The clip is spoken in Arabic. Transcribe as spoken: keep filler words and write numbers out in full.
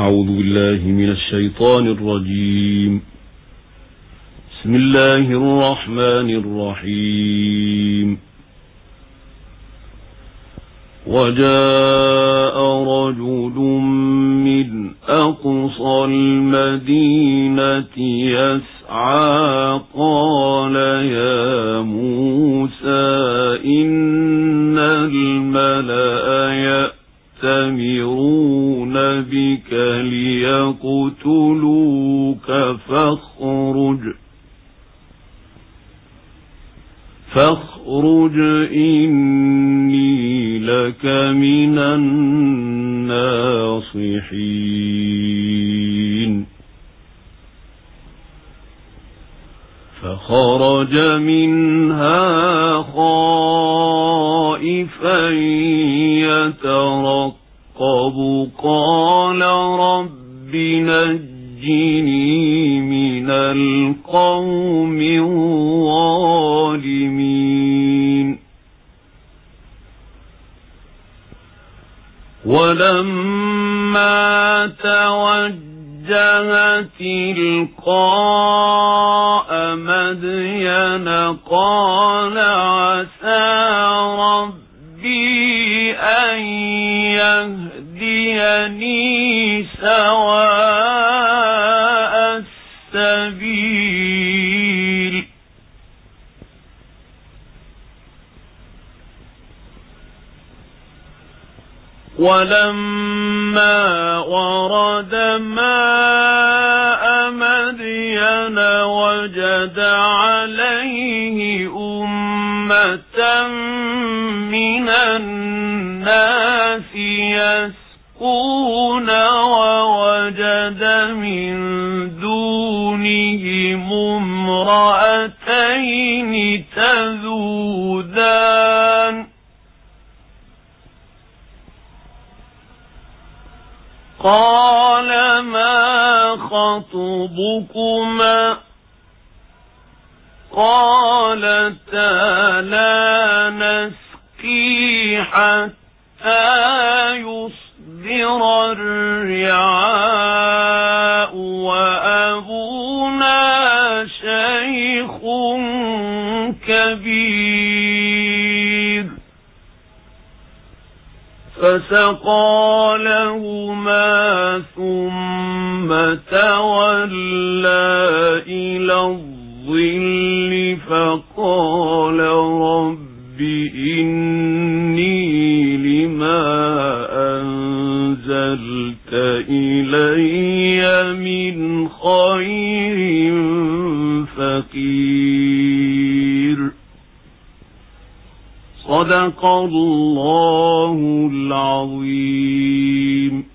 أعوذ بالله من الشيطان الرجيم. بسم الله الرحمن الرحيم. وجاء رجل من أقصى المدينة يسعى قال يا موسى إن الملأ يأتمرون بك ليقتلوك فاخرج فاخرج إني لك من الناصحين. فخرج منها خائفا يترقب قال رب نجني من القوم الظالمين. ولما توجه تلقاء مدين قال عسى ربي أن يهديني سواء السبيل. ولما ورد ماء مدين وجد عليه أمة من الناس يسقون ووجد من دونهم امرأتين تذودان قال ما خطبكما قالتا لا نسقي حتى يصدر الرعاء وأبونا شيخ كبير. فسقى لهما ثم تولى إلى الظل فقال رب إني لما أنزلت إلي من خير فقير. صدق الله العظيم.